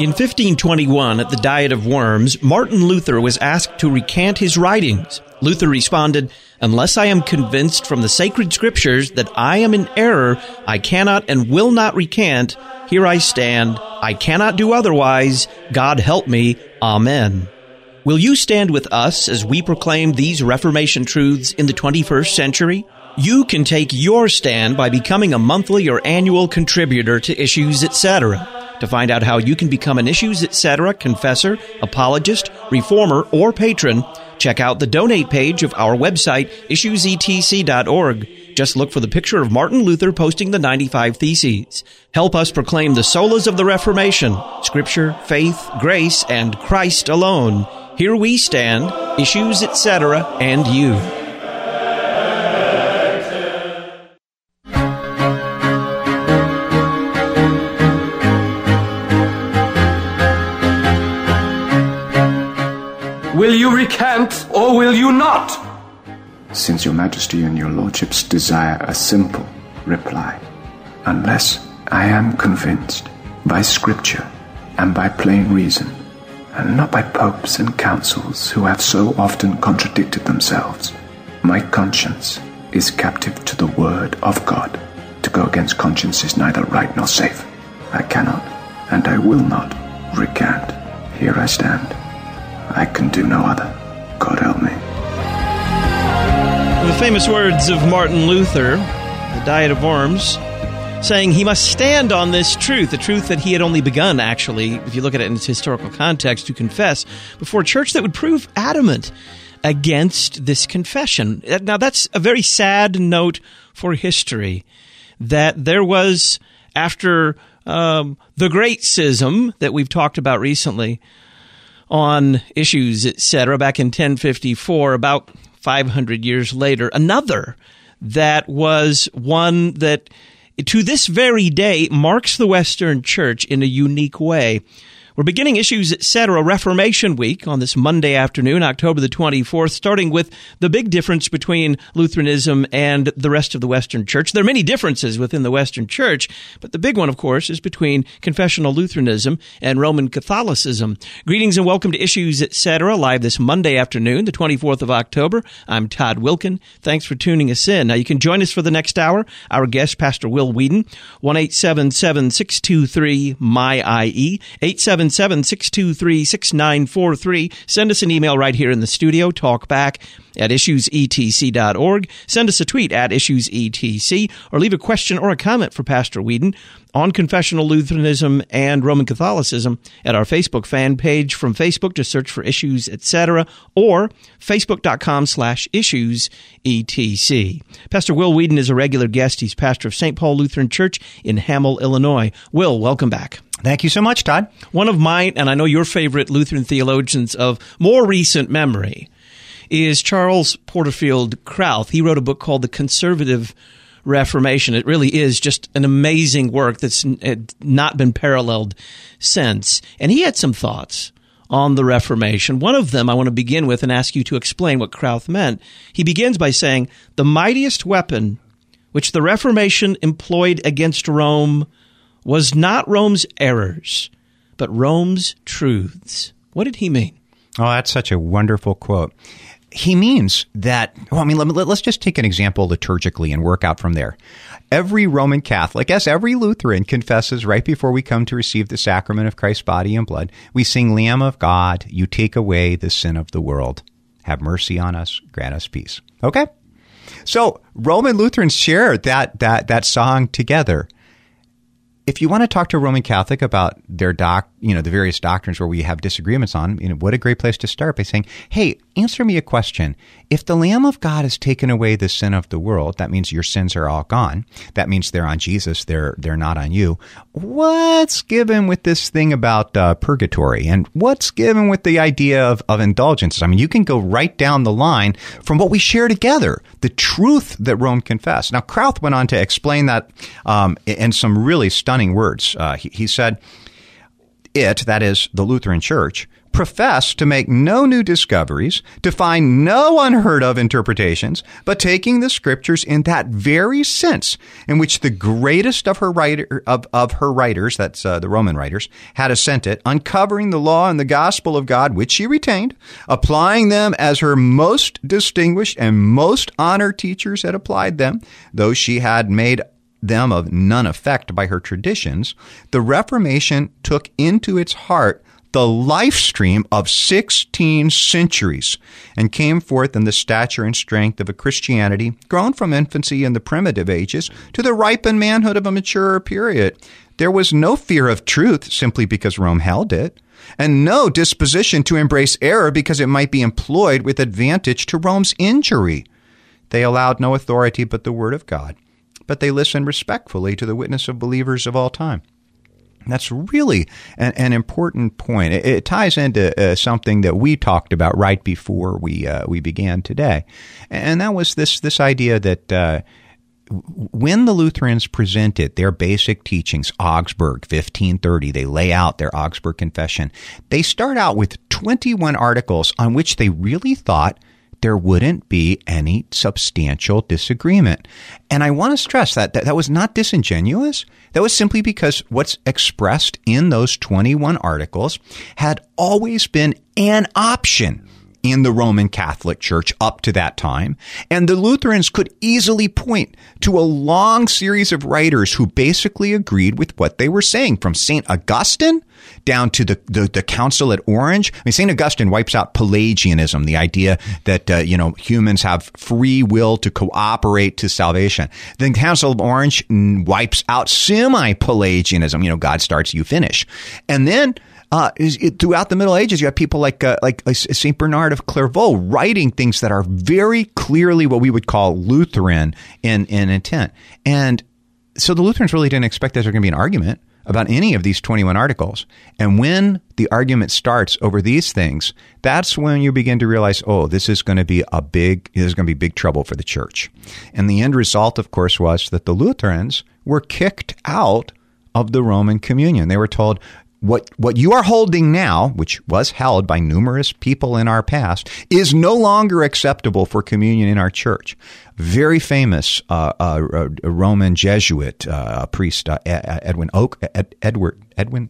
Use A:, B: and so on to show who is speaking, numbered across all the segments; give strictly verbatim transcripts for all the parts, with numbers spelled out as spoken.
A: In fifteen twenty-one, at the Diet of Worms, Martin Luther was asked to recant his writings. Luther responded, "Unless I am convinced from the sacred scriptures that I am in error, I cannot and will not recant. Here I stand. I cannot do otherwise. God help me. Amen." Will you stand with us as we proclaim these Reformation truths in the twenty-first century? You can take your stand by becoming a monthly or annual contributor to Issues, et cetera. To find out how you can become an Issues, et cetera confessor, apologist, reformer, or patron, check out the donate page of our website, issues e t c dot org. Just look for the picture of Martin Luther posting the ninety-five Theses. Help us proclaim the solas of the Reformation, Scripture, faith, grace, and Christ alone. Here we stand, Issues, et cetera, and you.
B: Will you recant, or will you not?
C: Since your majesty and your lordships desire a simple reply, unless I am convinced by scripture and by plain reason, and not by popes and councils who have so often contradicted themselves, my conscience is captive to the word of God. To go against conscience is neither right nor safe. I cannot, and I will not, recant. Here I stand. I can do no other. God help me.
A: The famous words of Martin Luther, the Diet of Worms, saying he must stand on this truth, the truth that he had only begun, actually, if you look at it in its historical context, to confess before a church that would prove adamant against this confession. Now, that's a very sad note for history, that there was, after um, the Great Schism that we've talked about recently, on Issues, et cetera, back in ten fifty-four, about five hundred years later, another that was one that, to this very day, marks the Western Church in a unique way. We're beginning Issues, et cetera, Reformation Week on this Monday afternoon, October the twenty-fourth, starting with the big difference between Lutheranism and the rest of the Western Church. There are many differences within the Western Church, but the big one, of course, is between confessional Lutheranism and Roman Catholicism. Greetings and welcome to Issues, et cetera, live this Monday afternoon, the twenty-fourth of October. I'm Todd Wilkin. Thanks for tuning us in. Now, you can join us for the next hour. Our guest, Pastor Will Whedon, one eight seven seven, six two three, M Y I E, eight seven seven, six two three, six nine four three. Send us an email right here in the studio, talkback at issues e t c dot org. Send us a tweet at issues e t c, or leave a question or a comment for Pastor Whedon on confessional Lutheranism and Roman Catholicism at our Facebook fan page. From Facebook, just search for Issues, et cetera, or facebook.com slash issues etc. Pastor Will Whedon is a regular guest. He's pastor of Saint Paul Lutheran Church in Hamel, Illinois. Will, welcome back.
D: Thank you so much, Todd.
A: One of mine, and I know your favorite Lutheran theologians of more recent memory, is Charles Porterfield Krauth. He wrote a book called The Conservative Reformation. It really is just an amazing work that's not been paralleled since. And he had some thoughts on the Reformation. One of them I want to begin with and ask you to explain what Krauth meant. He begins by saying, "The mightiest weapon which the Reformation employed against Rome was not Rome's errors, but Rome's truths." What did he mean?
D: Oh, that's such a wonderful quote. He means that, well, I mean, let, let's just take an example liturgically and work out from there. Every Roman Catholic, as every Lutheran, confesses right before we come to receive the sacrament of Christ's body and blood, we sing, "Lamb of God, you take away the sin of the world. Have mercy on us, grant us peace." Okay? So Roman Lutherans share that that that song together. If you want to talk to a Roman Catholic about their doc, you know, the various doctrines where we have disagreements on, you know, what a great place to start by saying, "Hey, answer me a question. If the Lamb of God has taken away the sin of the world, that means your sins are all gone. That means they're on Jesus. They're they're not on you. What's given with this thing about uh, purgatory? And what's given with the idea of, of indulgences?" I mean, you can go right down the line from what we share together, the truth that Rome confessed. Now, Krauth went on to explain that um, in some really stunning words. Uh, he, he said, "It, that is, the Lutheran Church, profess to make no new discoveries, to find no unheard of interpretations, but taking the scriptures in that very sense in which the greatest of her writer of, of her writers, that's uh, the Roman writers, had assented, uncovering the law and the gospel of God, which she retained, applying them as her most distinguished and most honored teachers had applied them, though she had made them of none effect by her traditions. The Reformation took into its heart the life stream of sixteen centuries and came forth in the stature and strength of a Christianity grown from infancy in the primitive ages to the ripened manhood of a mature period. There was no fear of truth simply because Rome held it, and no disposition to embrace error because it might be employed with advantage to Rome's injury. They allowed no authority but the word of God, but they listened respectfully to the witness of believers of all time. That's really an, an important point. It, it ties into uh, something that we talked about right before we uh, we began today, and that was this this idea that uh, when the Lutherans presented their basic teachings, Augsburg, fifteen thirty, they lay out their Augsburg Confession. They start out with twenty-one articles on which they really thought there wouldn't be any substantial disagreement. And I want to stress that, that that was not disingenuous. That was simply because what's expressed in those twenty-one articles had always been an option in the Roman Catholic Church up to that time. And the Lutherans could easily point to a long series of writers who basically agreed with what they were saying, from Saint Augustine down to the, the, the Council at Orange. I mean, Saint Augustine wipes out Pelagianism, the idea that, uh, you know, humans have free will to cooperate to salvation. The Council of Orange wipes out semi-Pelagianism. You know, God starts, you finish. And then Uh, is it, throughout the Middle Ages, you have people like uh, like uh, Saint Bernard of Clairvaux writing things that are very clearly what we would call Lutheran in, in intent. And so the Lutherans really didn't expect that there was going to be an argument about any of these twenty-one articles. And when the argument starts over these things, that's when you begin to realize, oh, this is going to be a big, this is going to be big trouble for the church. And the end result, of course, was that the Lutherans were kicked out of the Roman communion. They were told, What what you are holding now, which was held by numerous people in our past, is no longer acceptable for communion in our church. Very famous uh, uh, uh, Roman Jesuit uh, priest uh, Edwin Oak, Ed, Edward Edwin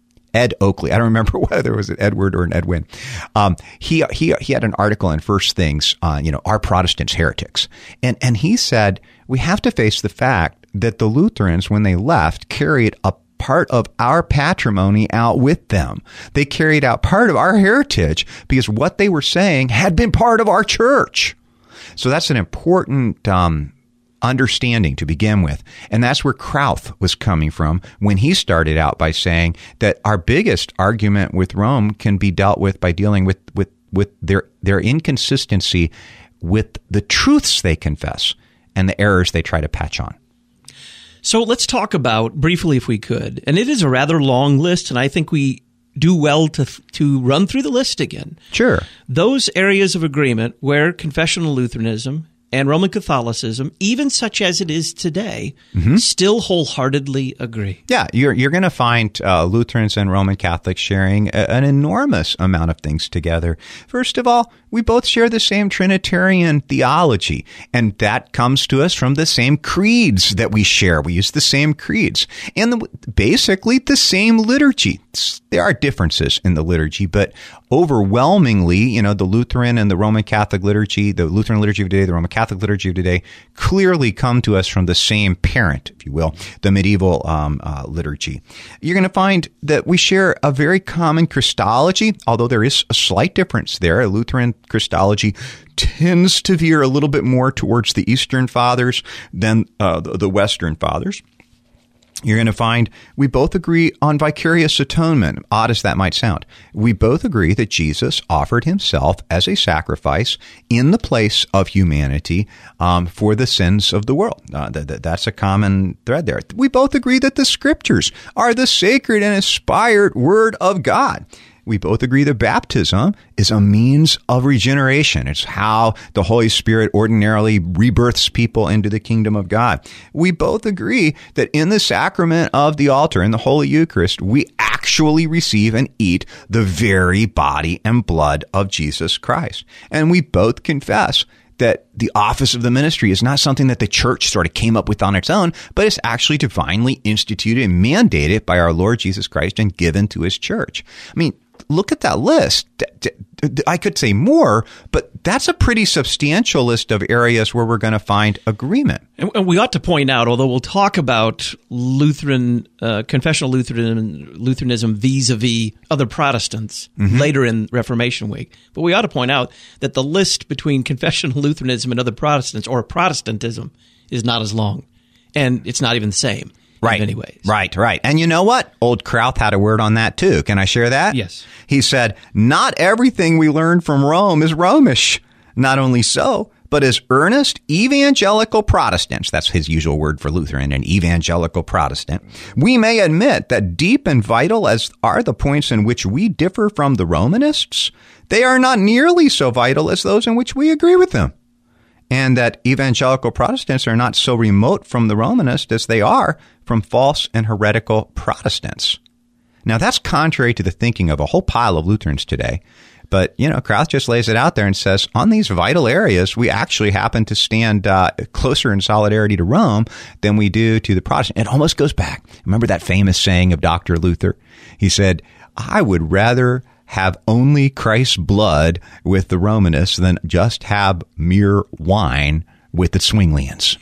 D: Ed Oakley. I don't remember whether it was an Edward or an Edwin. Um, he he he had an article in First Things on, you know, are Protestants heretics, and and he said we have to face the fact that the Lutherans, when they left, carried a part of our patrimony out with them. They carried out part of our heritage because what they were saying had been part of our church. So that's an important um, understanding to begin with. And that's where Krauth was coming from when he started out by saying that our biggest argument with Rome can be dealt with by dealing with, with, with their, their inconsistency with the truths they confess and the errors they try to patch on.
A: So let's talk about, briefly if we could, and it is a rather long list, and I think we do well to to run through the list again.
D: Sure.
A: Those areas of agreement where confessional Lutheranism and Roman Catholicism, even such as it is today, mm-hmm. still wholeheartedly agree.
D: Yeah, you're you're going to find uh, Lutherans and Roman Catholics sharing a, an enormous amount of things together. First of all, we both share the same Trinitarian theology, and that comes to us from the same creeds that we share. We use the same creeds and the, basically the same liturgy. There are differences in the liturgy, but overwhelmingly, you know, the Lutheran and the Roman Catholic liturgy, the Lutheran liturgy of today, the Roman Catholic liturgy of today, clearly come to us from the same parent, if you will, the medieval um, uh, liturgy. You're going to find that we share a very common Christology, although there is a slight difference there. Lutheran Christology tends to veer a little bit more towards the Eastern Fathers than uh, the, the Western Fathers. You're going to find we both agree on vicarious atonement, odd as that might sound. We both agree that Jesus offered himself as a sacrifice in the place of humanity um, for the sins of the world. Uh, th- th- that's a common thread there. We both agree that the Scriptures are the sacred and inspired Word of God. we both agree that baptism is a means of regeneration. It's how the Holy Spirit ordinarily rebirths people into the kingdom of God. We both agree that in the sacrament of the altar, in the Holy Eucharist, we actually receive and eat the very body and blood of Jesus Christ. And we both confess that the office of the ministry is not something that the church sort of came up with on its own, but it's actually divinely instituted and mandated by our Lord Jesus Christ and given to his church. I mean, look at that list. I could say more, but that's a pretty substantial list of areas where we're going to find agreement.
A: And we ought to point out, although we'll talk about Lutheran, uh, confessional Lutheran, Lutheranism vis-a-vis other Protestants mm-hmm. later in Reformation Week, but we ought to point out that the list between confessional Lutheranism and other Protestants, or Protestantism, is not as long, and it's not even the same.
D: Right.
A: In many ways.
D: Right, right. And you know what? Old Krauth had a word on that too. Can I share that?
A: Yes.
D: He said, not everything we learn from Rome is Romish. Not only so, but as earnest evangelical Protestants, that's his usual word for Lutheran, an evangelical Protestant, we may admit that deep and vital as are the points in which we differ from the Romanists, they are not nearly so vital as those in which we agree with them. And that evangelical Protestants are not so remote from the Romanist as they are from false and heretical Protestants. Now, that's contrary to the thinking of a whole pile of Lutherans today. But, you know, Krauth just lays it out there and says, on these vital areas, we actually happen to stand uh, closer in solidarity to Rome than we do to the Protestant. It almost goes back. Remember that famous saying of Doctor Luther? He said, I would rather have only Christ's blood with the Romanists than just have mere wine with the Zwinglians.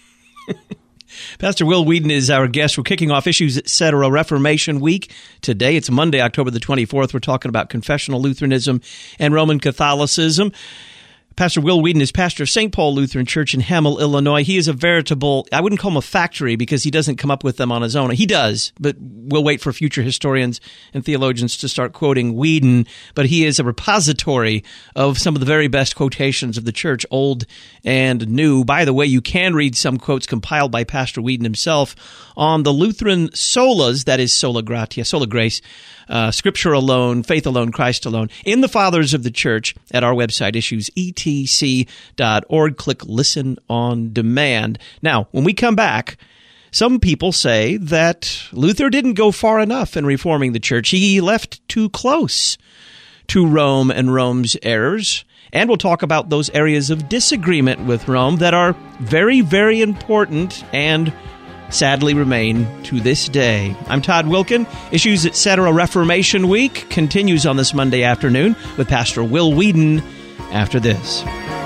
A: Pastor Will Weedon is our guest. We're kicking off Issues Etc. Reformation Week. Today, it's Monday, October the twenty-fourth. We're talking about confessional Lutheranism and Roman Catholicism. Pastor Will Weedon is pastor of Saint Paul Lutheran Church in Hamel, Illinois. He is a veritable, I wouldn't call him a factory because he doesn't come up with them on his own. He does, but we'll wait for future historians and theologians to start quoting Weedon. But he is a repository of some of the very best quotations of the church, old and new. By the way, you can read some quotes compiled by Pastor Weedon himself on the Lutheran solas, that is sola gratia, sola grace, Uh, Scripture alone, faith alone, Christ alone, in the Fathers of the Church at our website, issues e t c dot org. Click Listen on Demand. Now, when we come back, some people say that Luther didn't go far enough in reforming the church. He left too close to Rome and Rome's errors. And we'll talk about those areas of disagreement with Rome that are very, very important and sadly remain to this day. I'm Todd Wilkin. Issues Etc. Reformation Week continues on this Monday afternoon with Pastor Will Weedon after this.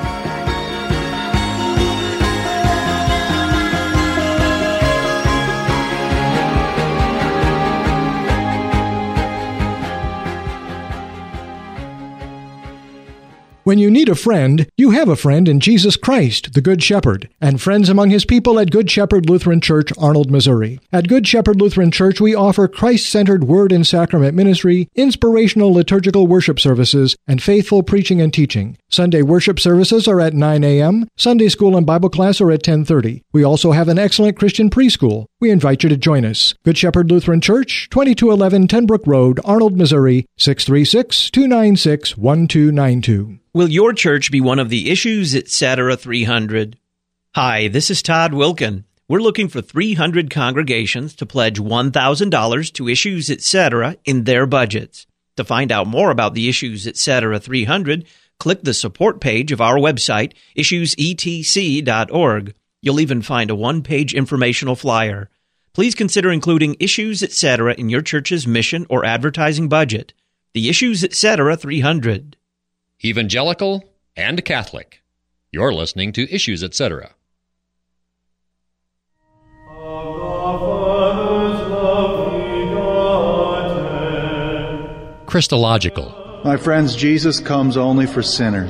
E: When you need a friend, you have a friend in Jesus Christ, the Good Shepherd, and friends among his people at Good Shepherd Lutheran Church, Arnold, Missouri. At Good Shepherd Lutheran Church, we offer Christ-centered word and sacrament ministry, inspirational liturgical worship services, and faithful preaching and teaching. Sunday worship services are at nine a.m., Sunday school and Bible class are at ten thirty. We also have an excellent Christian preschool. We invite you to join us. Good Shepherd Lutheran Church, twenty-two eleven Ten Brook Road, Arnold, Missouri, six three six, two nine six, one two nine two.
A: Will your church be one of the Issues Etc. three hundred? Hi, this is Todd Wilkin. We're looking for three hundred congregations to pledge one thousand dollars to Issues Etc. in their budgets. To find out more about the Issues Etc. three hundred, click the support page of our website, issues e t c dot org. You'll even find a one-page informational flyer. Please consider including Issues Etc. in your church's mission or advertising budget. The Issues Etc. three hundred.
F: Evangelical and Catholic. You're listening to Issues Etc. Christological.
G: My friends, Jesus comes only for sinners.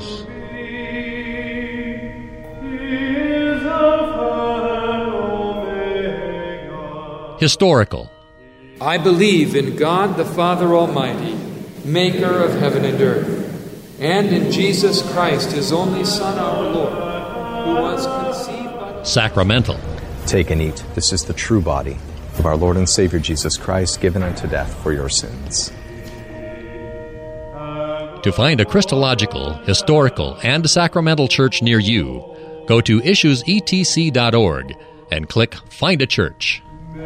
F: Historical.
H: I believe in God the Father Almighty, maker of heaven and earth, and in Jesus Christ, his only Son, our Lord, who was conceived by the...
F: Sacramental.
I: Take and eat. This is the true body of our Lord and Savior Jesus Christ, given unto death for your sins.
F: To find a Christological, historical, and sacramental church near you, go to issues e t c dot org and click Find a Church.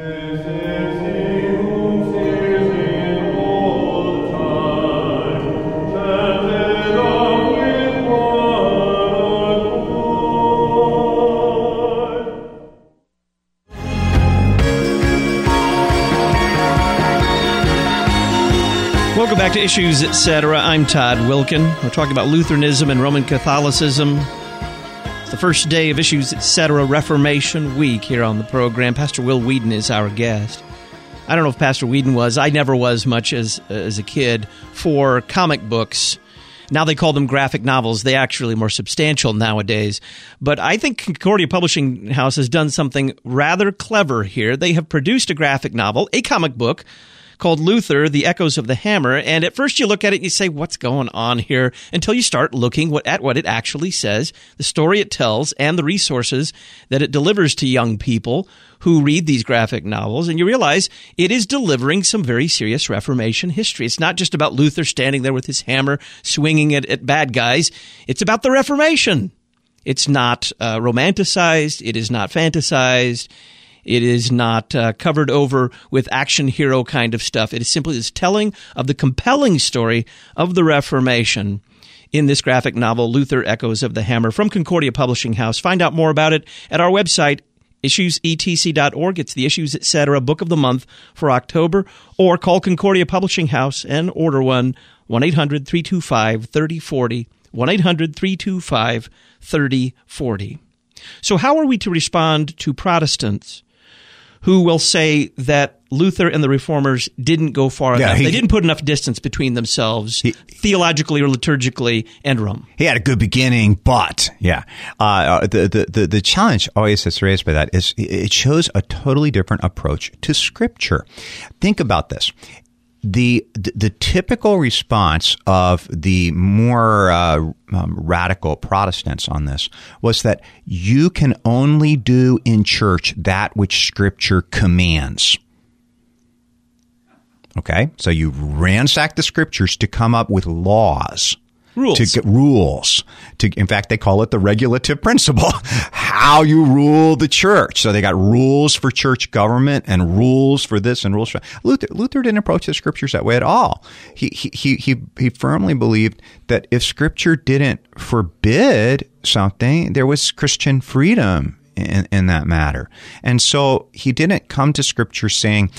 A: Welcome back to Issues, et cetera. I'm Todd Wilkin. We're talking about Lutheranism and Roman Catholicism. It's the first day of Issues, et cetera. Reformation Week here on the program. Pastor Will Whedon is our guest. I don't know if Pastor Whedon was. I never was much as as a kid for comic books. Now they call them graphic novels. They actually more substantial nowadays. But I think Concordia Publishing House has done something rather clever here. They have produced a graphic novel, a comic book, called Luther, The Echoes of the Hammer. And at first you look at it and you say, what's going on here? Until you start looking what, at what it actually says, the story it tells, and the resources that it delivers to young people who read these graphic novels. And you realize it is delivering some very serious Reformation history. It's not just about Luther standing there with his hammer, swinging it at bad guys. It's about the Reformation. It's not uh, romanticized. It is not fantasized. It is not uh, covered over with action hero kind of stuff. It is simply this telling of the compelling story of the Reformation in this graphic novel, Luther, Echoes of the Hammer, from Concordia Publishing House. Find out more about it at our website, issues e t c dot org. It's the Issues, et cetera. Book of the Month for October. Or call Concordia Publishing House and order one, one eight hundred three two five three oh four oh, one eight hundred three two five three oh four oh. So how are we to respond to Protestants who will say that Luther and the Reformers didn't go far
D: yeah,
A: enough?
D: He,
A: they didn't put enough distance between themselves, he, theologically or liturgically, and Rome.
D: He had a good beginning, but yeah, uh, the, the the the challenge always that's raised by that is it shows a totally different approach to Scripture. Think about this. The, the the typical response of the more uh, um, radical Protestants on this was that you can only do in church that which Scripture commands. Okay, so you ransack the Scriptures to come up with laws.
A: Rules.
D: To get rules. To, in fact, they call it the regulative principle, how you rule the church. So they got rules for church government and rules for this and rules for Luther. Luther didn't approach the Scriptures that way at all. He he he he firmly believed that if Scripture didn't forbid something, there was Christian freedom in, in that matter. And so he didn't come to Scripture saying,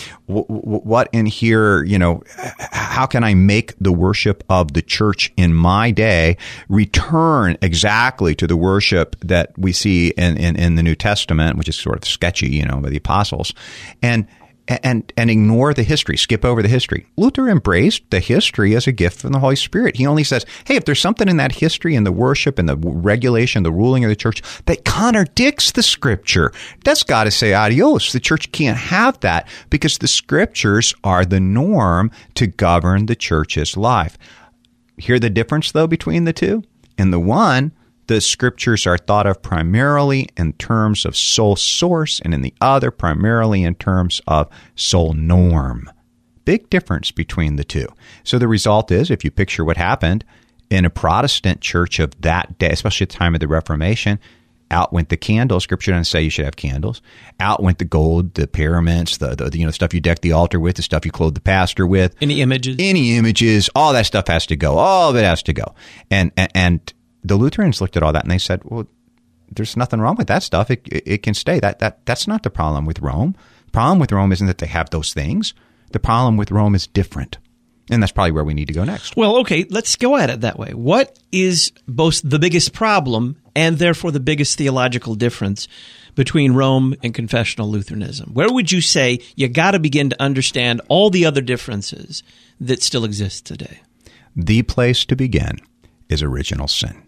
D: what in here, you know, how can I make the worship of the church in my day return exactly to the worship that we see in, in, in the New Testament, which is sort of sketchy, you know, by the apostles, and And and ignore the history, skip over the history. Luther embraced the history as a gift from the Holy Spirit. He only says, hey, if there's something in that history and the worship and the regulation, the ruling of the church that contradicts the Scripture, that's got to say adios. The church can't have that because the Scriptures are the norm to govern the church's life. Hear the difference, though, between the two? In the one, the Scriptures are thought of primarily in terms of soul source, and in the other, primarily in terms of soul norm. Big difference between the two. So the result is, if you picture what happened in a Protestant church of that day, especially at the time of the Reformation, out went the candles. Scripture doesn't say you should have candles. Out went the gold, the pyramids, the, the you know stuff you deck the altar with, the stuff you clothe the pastor with.
A: Any images? Any
D: images. All that stuff has to go. All of it has to go. And and, and the Lutherans looked at all that and they said, well, there's nothing wrong with that stuff. It, it, it can stay. That that That's not the problem with Rome. The problem with Rome isn't that they have those things. The problem with Rome is different. And that's probably where we need to go next.
A: Well, okay, let's go at it that way. What is both the biggest problem and therefore the biggest theological difference between Rome and confessional Lutheranism? Where would you say you got to begin to understand all the other differences that still exist today?
D: The place to begin is original sin.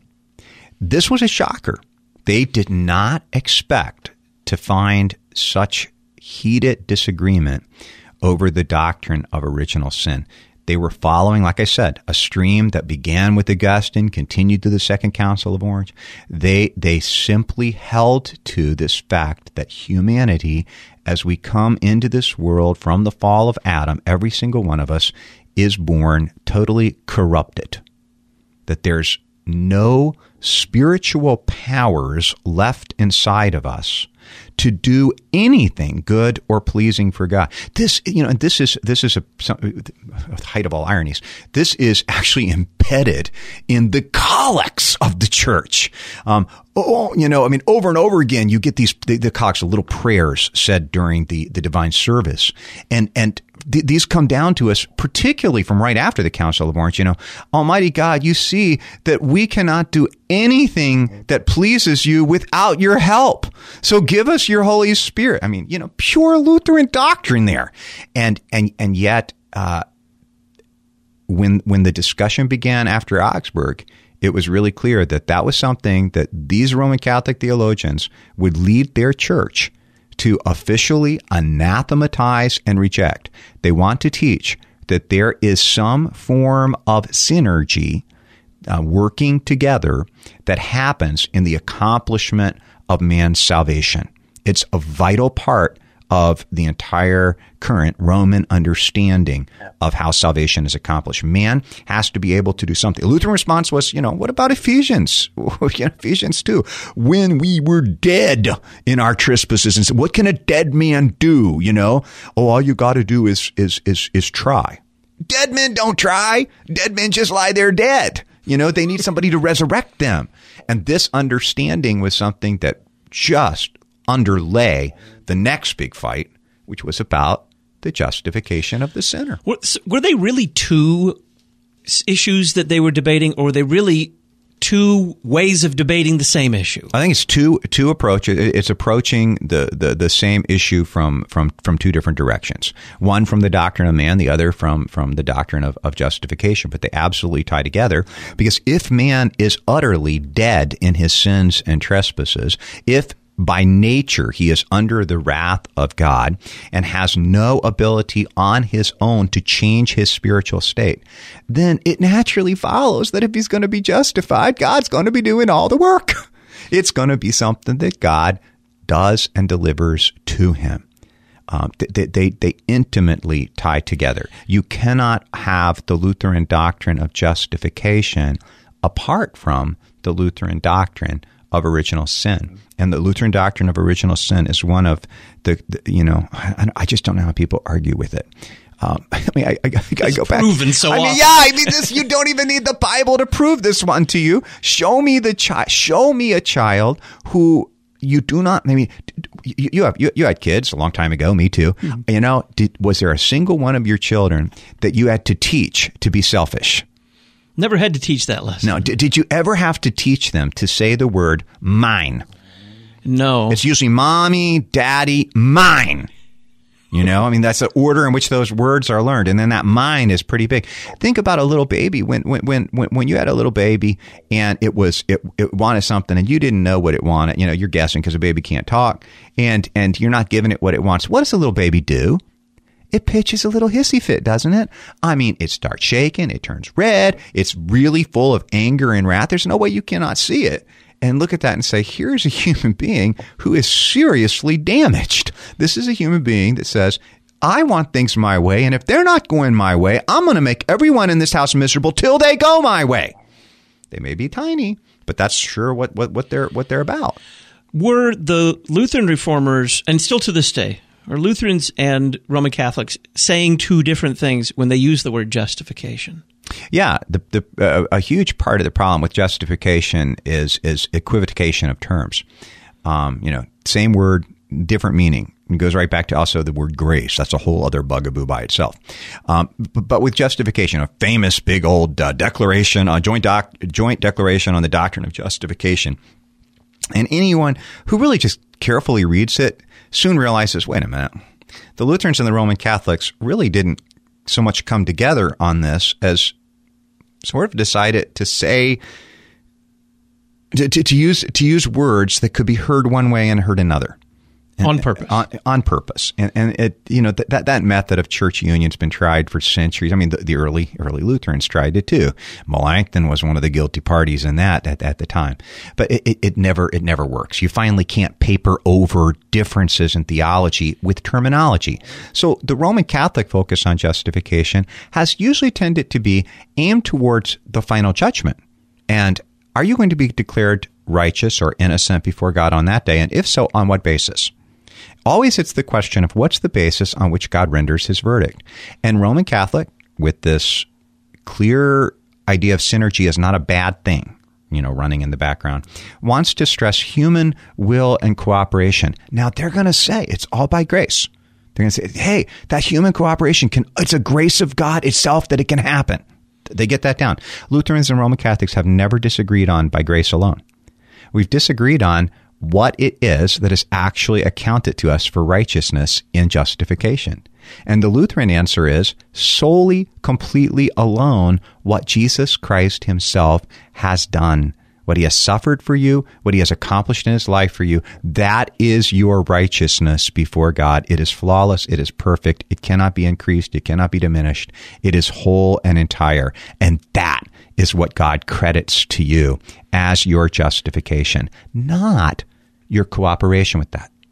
D: This was a shocker. They did not expect to find such heated disagreement over the doctrine of original sin. They were following, like I said, a stream that began with Augustine, continued to the Second Council of Orange. They they simply held to this fact that humanity, as we come into this world from the fall of Adam, every single one of us is born totally corrupted. that there's no spiritual powers left inside of us to do anything good or pleasing for God. This, you know, and this is this is a, a height of all ironies. This is actually embedded in the collects of the church. Um, oh, you know, I mean, over and over again, you get these the, the collects, the little prayers said during the the divine service, and and. Th- these come down to us, particularly from right after the Council of Orange. You know, Almighty God, you see that we cannot do anything that pleases you without your help. So give us your Holy Spirit. I mean, you know, pure Lutheran doctrine there. And and and yet, uh, when when the discussion began after Augsburg, it was really clear that that was something that these Roman Catholic theologians would lead their church to officially anathematize and reject. They want to teach that there is some form of synergy uh, working together that happens in the accomplishment of man's salvation. It's a vital part of the entire current Roman understanding of how salvation is accomplished. Man has to be able to do something. The Lutheran response was, you know, what about Ephesians? Ephesians two. When we were dead in our trespasses, and so what can a dead man do? You know, oh, all you got to do is is is is try. Dead men don't try. Dead men just lie there dead. You know, they need somebody to resurrect them. And this understanding was something that just underlay the next big fight, which was about the justification of the sinner.
A: Were they really two issues that they were debating, or were they really two ways of debating the same issue?
D: I think it's two two approaches. It's approaching the, the, the same issue from, from, from two different directions. One from the doctrine of man, the other from, from the doctrine of, of justification. But they absolutely tie together, because if man is utterly dead in his sins and trespasses, if by nature he is under the wrath of God and has no ability on his own to change his spiritual state, then it naturally follows that if he's going to be justified, God's going to be doing all the work. It's going to be something that God does and delivers to him. Um, they, they, they intimately tie together. You cannot have the Lutheran doctrine of justification apart from the Lutheran doctrine of original sin. And the Lutheran doctrine of original sin is one of the, the you know, I, I just don't know how people argue with it. Um, I mean, I, I, I, I go back.
A: Proven so
D: I mean,
A: often.
D: yeah, I mean, this, you don't even need the Bible to prove this one to you. Show me the child. Show me a child who you do not. I mean, you, you have you, you had kids a long time ago. Me too. Mm-hmm. You know, did, was there a single one of your children that you had to teach to be selfish?
A: Never had to teach that lesson.
D: No. Did, did you ever have to teach them to say the word mine?
A: No.
D: It's usually mommy, daddy, mine. You know, I mean, that's the order in which those words are learned. And then that mine is pretty big. Think about a little baby. When when when when you had a little baby and it was it, it wanted something and you didn't know what it wanted. You know, you're guessing because a baby can't talk, and and you're not giving it what it wants. What does a little baby do? It pitches a little hissy fit, doesn't it? I mean, it starts shaking. It turns red. It's really full of anger and wrath. There's no way you cannot see it and look at that and say, here's a human being who is seriously damaged. This is a human being that says, I want things my way, and if they're not going my way, I'm going to make everyone in this house miserable till they go my way. They may be tiny, but that's sure what, what, what they're what they're about.
A: Were the Lutheran reformers, and still to this day, are Lutherans and Roman Catholics saying two different things when they use the word justification?
D: Yeah, the, the, uh, a huge part of the problem with justification is is equivocation of terms. Um, you know, same word, different meaning. It goes right back to also the word grace. That's a whole other bugaboo by itself. Um, but, but with justification, a famous big old uh, declaration, a joint doc, joint declaration on the doctrine of justification. And anyone who really just carefully reads it soon realizes, wait a minute, the Lutherans and the Roman Catholics really didn't so much come together on this as sort of decided to say, to, to, to use to use words that could be heard one way and heard another. And,
A: on purpose.
D: On, on purpose. And, and it, you know, that, that method of church union's been tried for centuries. I mean, the, the early, early Lutherans tried it too. Melanchthon was one of the guilty parties in that at, at the time. But it, it, it never, it never works. You finally can't paper over differences in theology with terminology. So the Roman Catholic focus on justification has usually tended to be aimed towards the final judgment. And are you going to be declared righteous or innocent before God on that day? And if so, on what basis? Always it's the question of what's the basis on which God renders his verdict. And Roman Catholic, with this clear idea of synergy as not a bad thing, you know, running in the background, wants to stress human will and cooperation. Now, they're going to say it's all by grace. They're going to say, hey, that human cooperation, can it's a grace of God itself that it can happen. They get that down. Lutherans and Roman Catholics have never disagreed on by grace alone. We've disagreed on what it is that is actually accounted to us for righteousness in justification. And the Lutheran answer is solely, completely alone what Jesus Christ himself has done. What he has suffered for you, what he has accomplished in his life for you, that is your righteousness before God. It is flawless. It is perfect. It cannot be increased. It cannot be diminished. It is whole and entire. And that is what God credits to you as your justification, not your cooperation with that.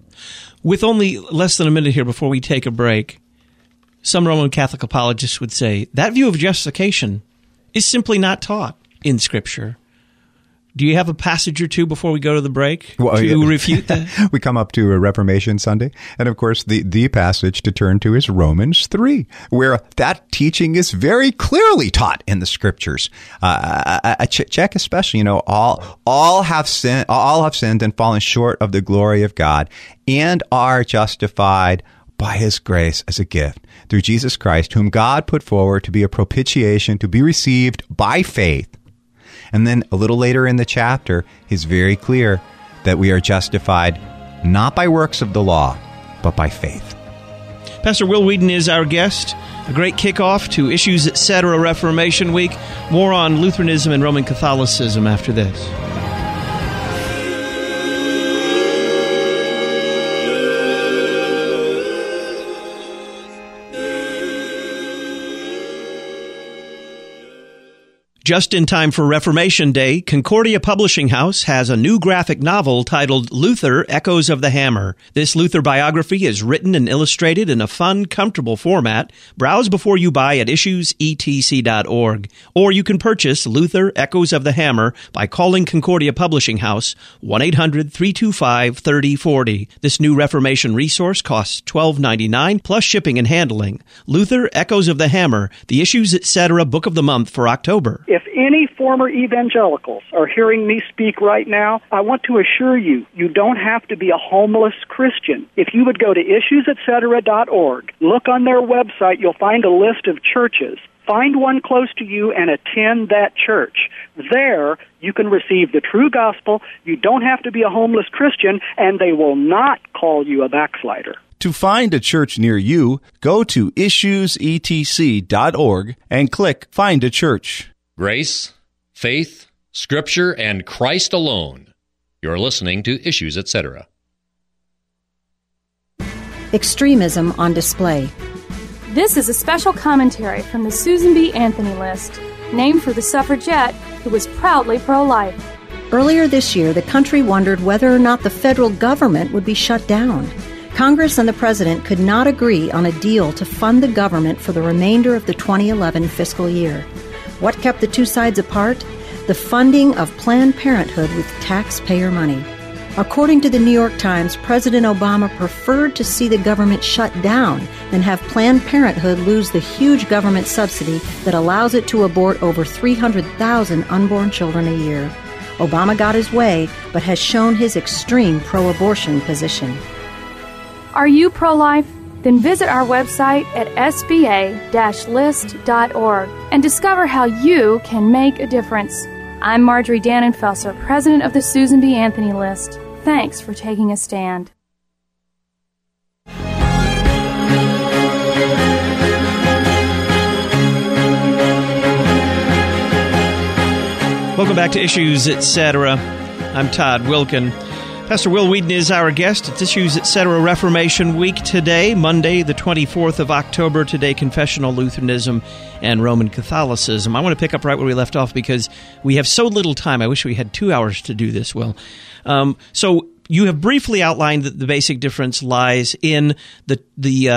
A: With only less than a minute here before we take a break, some Roman Catholic apologists would say that view of justification is simply not taught in Scripture. Do you have a passage or two before we go to the break well, to yeah. refute that?
D: We come up to a Reformation Sunday, and of course the, the passage to turn to is Romans three, where that teaching is very clearly taught in the Scriptures. Uh, I, I ch- check especially, you know, all all have sinned, all have sinned and fallen short of the glory of God, and are justified by his grace as a gift through Jesus Christ, whom God put forward to be a propitiation to be received by faith. And then a little later in the chapter, he's very clear that we are justified not by works of the law, but by faith.
A: Pastor Will Weedon is our guest. A great kickoff to Issues Etc. Reformation Week. More on Lutheranism and Roman Catholicism after this. Just in time for Reformation Day, Concordia Publishing House has a new graphic novel titled Luther, Echoes of the Hammer. This Luther biography is written and illustrated in a fun, comfortable format. Browse before you buy at issues e t c dot org. Or you can purchase Luther, Echoes of the Hammer by calling Concordia Publishing House, one eight hundred three two five three oh four oh. This new Reformation resource costs twelve dollars and ninety-nine cents plus shipping and handling. Luther, Echoes of the Hammer, the Issues Etc. Book of the Month for October.
J: If any former evangelicals are hearing me speak right now, I want to assure you, you don't have to be a homeless Christian. If you would go to issues etc dot org, look on their website, you'll find a list of churches. Find one close to you and attend that church. There, you can receive the true gospel. You don't have to be a homeless Christian, and they will not call you a backslider.
K: To find a church near you, go to issues e t c dot org and click Find a Church.
F: Grace, faith, Scripture, and Christ alone. You're listening to Issues Etc.
L: Extremism on display.
M: This is a special commentary from the Susan B. Anthony List, named for the suffragette who was proudly pro-life.
L: Earlier this year, the country wondered whether or not the federal government would be shut down. Congress and the President could not agree on a deal to fund the government for the remainder of the twenty eleven fiscal year. What kept the two sides apart? The funding of Planned Parenthood with taxpayer money. According to the New York Times, President Obama preferred to see the government shut down than have Planned Parenthood lose the huge government subsidy that allows it to abort over three hundred thousand unborn children a year. Obama got his way, but has shown his extreme pro-abortion position.
M: Are you pro-life? Then visit our website at s b a dash list dot org and discover how you can make a difference. I'm Marjorie Dannenfelser, president of the Susan B. Anthony List. Thanks for taking a stand.
A: Welcome back to Issues Etc. I'm Todd Wilkin. Pastor Will Weedon is our guest. It's Issues Etc. Reformation Week today, Monday, the twenty-fourth of October. Today, Confessional Lutheranism and Roman Catholicism. I want to pick up right where we left off because we have so little time. I wish we had two hours to do this, Will. Um, so you have briefly outlined that the basic difference lies in the the uh,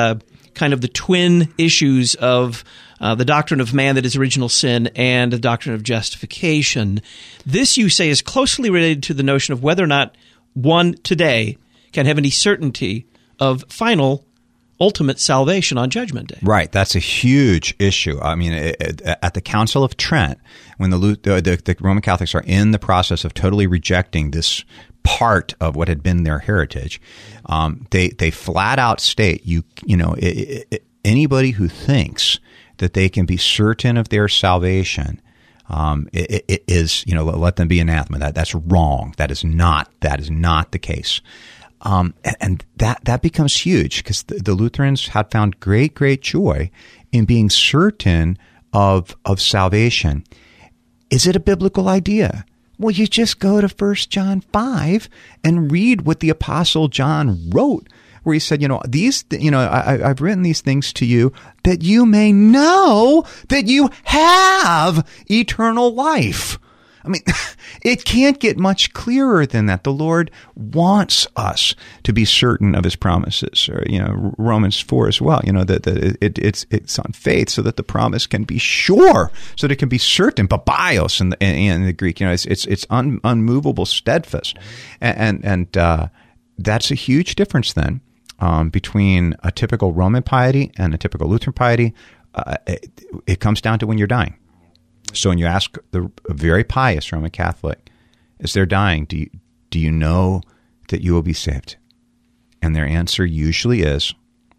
A: kind of the twin issues of uh, the doctrine of man that is original sin and the doctrine of justification. This, you say, is closely related to the notion of whether or not one today can have any certainty of final, ultimate salvation on Judgment Day.
D: Right. That's a huge issue. I mean, it, it, at the Council of Trent, when the, the, the Roman Catholics are in the process of totally rejecting this part of what had been their heritage, um, they they flat out state, you you know, it, it, anybody who thinks that they can be certain of their salvation um, it, it is, you know, let them be anathema. That that's wrong. That is not that is not the case. Um, and, and that, that becomes huge because the, the Lutherans had found great, great joy in being certain of, of salvation. Is it a biblical idea? Well, you just go to First John five and read what the Apostle John wrote, where he said, you know, these, you know, I, I've written these things to you that you may know that you have eternal life. I mean, it can't get much clearer than that. The Lord wants us to be certain of his promises, or, you know, Romans four as well, you know, that it, it's it's on faith so that the promise can be sure, so that it can be certain, babios in the, in the Greek, you know, it's it's, it's un, unmovable, steadfast. And, and, and uh, that's a huge difference then um, between a typical Roman piety and a typical Lutheran piety. Uh, it, it comes down to when you're dying. So when you ask the very pious Roman Catholic, as they're dying, do you, do you know that you will be saved? And their answer usually is,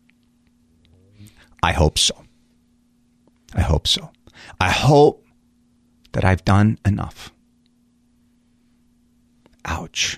D: I hope so. I hope so. I hope that I've done enough. Ouch.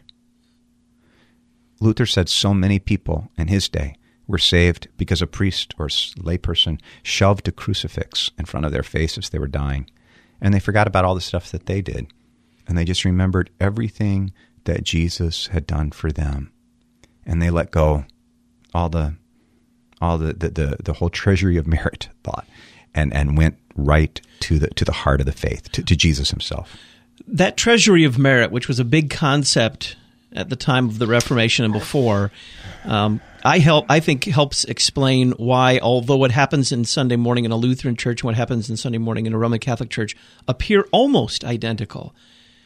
D: Luther said so many people in his day were saved because a priest or layperson shoved a crucifix in front of their face as they were dying. And they forgot about all the stuff that they did. And they just remembered everything that Jesus had done for them. And they let go all the all the the, the, the whole treasury of merit thought and, and went right to the to the heart of the faith, to, to Jesus himself.
A: That treasury of merit, which was a big concept at the time of the Reformation and before, um, I help. I think helps explain why, although what happens in Sunday morning in a Lutheran church and what happens in Sunday morning in a Roman Catholic church appear almost identical,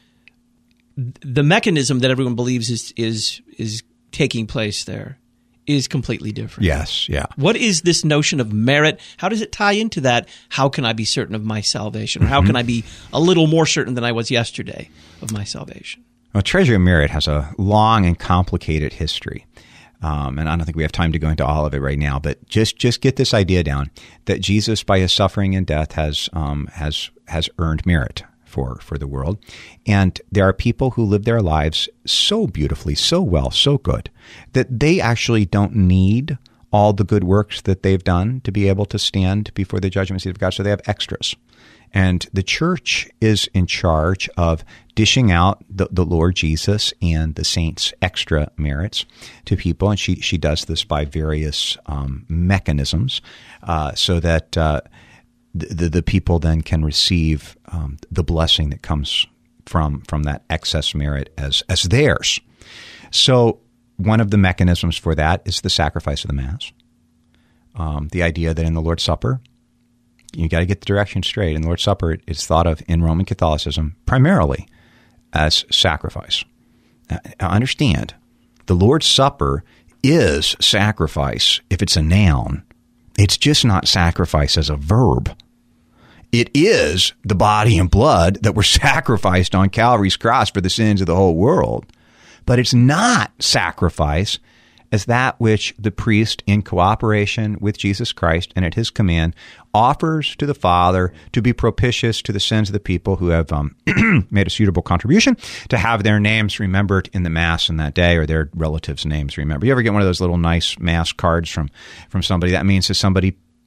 A: the mechanism that everyone believes is is is taking place there is completely different.
D: Yes, yeah.
A: What is this notion of merit? How does it tie into that? How can I be certain of my salvation? Or how
D: Mm-hmm.
A: can I be a little more certain than I was yesterday of my salvation?
D: Well, treasury of merit has a long and complicated history. Um, and I don't think we have time to go into all of it right now, but just, just get this idea down that Jesus, by his suffering and death, has um, has has earned merit for, for the world. And there are people who live their lives so beautifully, so well, so good, that they actually don't need all the good works that they've done to be able to stand before the judgment seat of God. So they have extras. And the church is in charge of dishing out the, the Lord Jesus and the saints' extra merits to people. And she, she does this by various um, mechanisms uh, so that uh, the, the people then can receive um, the blessing that comes from, from that excess merit as, as theirs. So one of the mechanisms for that is the sacrifice of the Mass. Um, the idea that in the Lord's Supper, you got to get the direction straight. In the Lord's Supper, it's thought of in Roman Catholicism primarily as sacrifice. Now, understand, the Lord's Supper is sacrifice if it's a noun. It's just not sacrifice as a verb. It is the body and blood that were sacrificed on Calvary's cross for the sins of the whole world. But it's not sacrifice as that which the priest, in cooperation with Jesus Christ and at his command, offers to the Father to be propitious to the sins of the people who have um, made a suitable contribution, to have their names remembered in the Mass in that day, or their relatives' names remembered. You ever get one of those little nice Mass cards from, from somebody? That means that somebody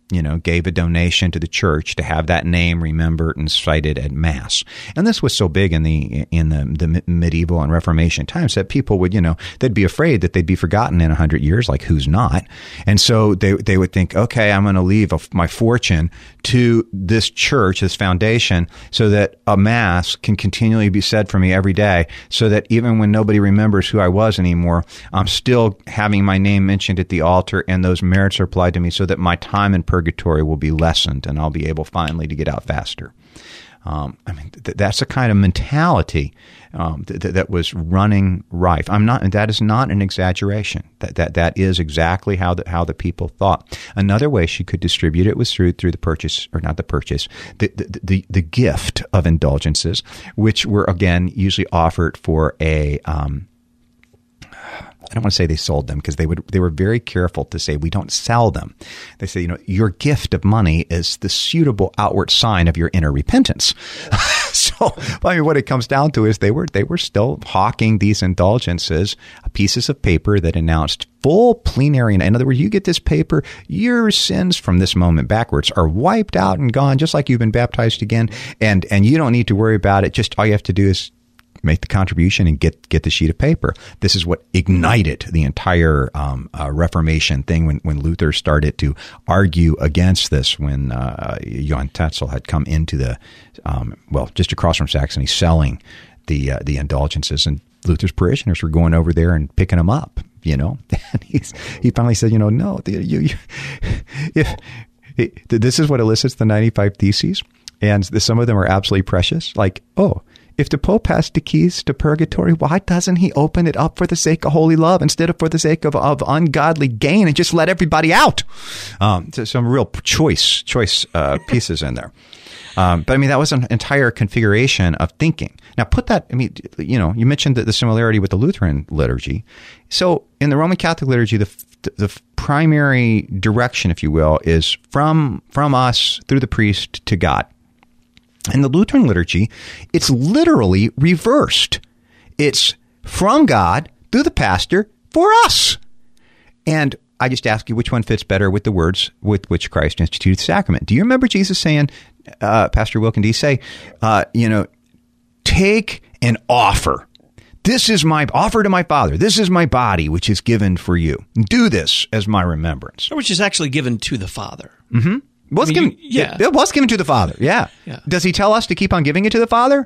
D: you know, gave a donation to the church to have that name remembered and cited at Mass. And this was so big in the in the, the medieval and Reformation times that people would, you know, they'd be afraid that they'd be forgotten in a hundred years, like who's not. And so they they would think, okay, I'm going to leave a, my fortune to this church, this foundation, so that a Mass can continually be said for me every day, so that even when nobody remembers who I was anymore, I'm still having my name mentioned at the altar, and those merits are applied to me, so that my time in purgatory will be lessened, and I'll be able finally to get out faster. Um, I mean, th- that's the kind of mentality um, th- th- that was running rife. I'm not. That is not an exaggeration. That that that is exactly how the how the people thought. Another way she could distribute it was through through the purchase, or not the purchase, the the the, the gift of indulgences, which were again usually offered for a. Um, I don't want to say they sold them, because they would they were very careful to say we don't sell them. They say, you know, your gift of money is the suitable outward sign of your inner repentance. So, I mean, what it comes down to is they were they were still hawking these indulgences, pieces of paper that announced full plenary. In other words, you get this paper, your sins from this moment backwards are wiped out and gone, just like you've been baptized again, and and you don't need to worry about it. Just all you have to do is make the contribution and get get the sheet of paper. This is what ignited the entire um, uh, Reformation thing when, when Luther started to argue against this, when uh, Johann Tetzel had come into the, um, well, just across from Saxony, selling the uh, the indulgences, and Luther's parishioners were going over there and picking them up, you know. And he's, he finally said, you know, no, the, you, you, if, it, this is what elicits the ninety-five Theses, and the, some of them are absolutely precious, like, oh, if the Pope has the keys to purgatory, why doesn't he open it up for the sake of holy love instead of for the sake of, of ungodly gain, and just let everybody out? Um, so some real choice choice uh, pieces in there. Um, but I mean, that was an entire configuration of thinking. Now, put that, I mean, you know, you mentioned the, the similarity with the Lutheran liturgy. So in the Roman Catholic liturgy, the the primary direction, if you will, is from from us through the priest to God. In the Lutheran liturgy, it's literally reversed. It's from God through the pastor for us. And I just ask you, which one fits better with the words with which Christ instituted the sacrament? Do you remember Jesus saying, uh, Pastor Wilkin, do you say, uh, you know, take and offer. This is my offer to my Father. This is my body, which is given for you. Do this as my remembrance.
A: Which is actually given to the Father.
D: Mm-hmm. Was
A: I mean,
D: given,
A: you, yeah.
D: It, it was given to the Father, yeah.
A: yeah.
D: Does he tell us to keep on giving it to the Father?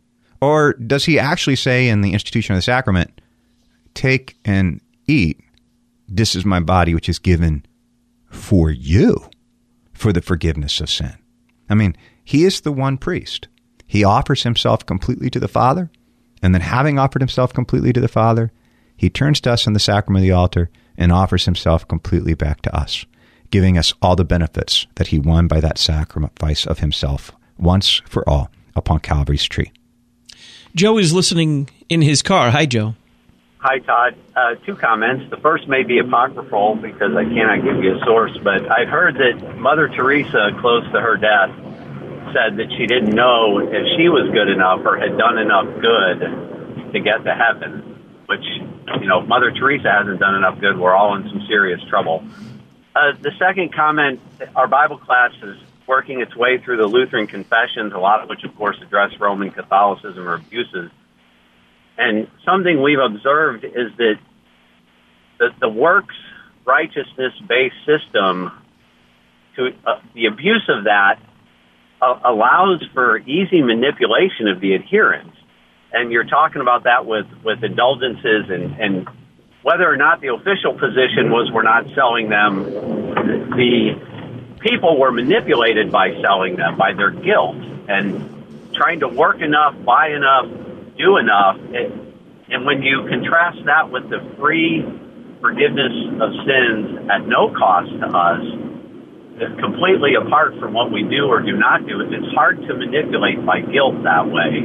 D: Or does he actually say in the institution of the sacrament, take and eat, this is my body which is given for you, for the forgiveness of sin? I mean, he is the one priest. He offers himself completely to the Father, and then having offered himself completely to the Father, he turns to us in the sacrament of the altar and offers himself completely back to us, giving us all the benefits that he won by that sacrifice of himself once for all upon Calvary's tree.
A: Joe is listening in his car. Hi, Joe.
N: Hi, Todd. Uh, two comments. The first may be apocryphal because I cannot give you a source, but I heard that Mother Teresa, close to her death, said that she didn't know if she was good enough or had done enough good to get to heaven, which, you know, if Mother Teresa hasn't done enough good, we're all in some serious trouble. Uh, the second comment, our Bible class is working its way through the Lutheran confessions, a lot of which, of course, address Roman Catholicism or abuses. And something we've observed is that the, the works righteousness-based system, to uh, the abuse of that uh, allows for easy manipulation of the adherents. And you're talking about that with, with indulgences and, and whether or not the official position was we're not selling them, the people were manipulated by selling them, by their guilt, and trying to work enough, buy enough, do enough. And when you contrast that with the free forgiveness of sins at no cost to us, completely apart from what we do or do not do, it's hard to manipulate by guilt that way.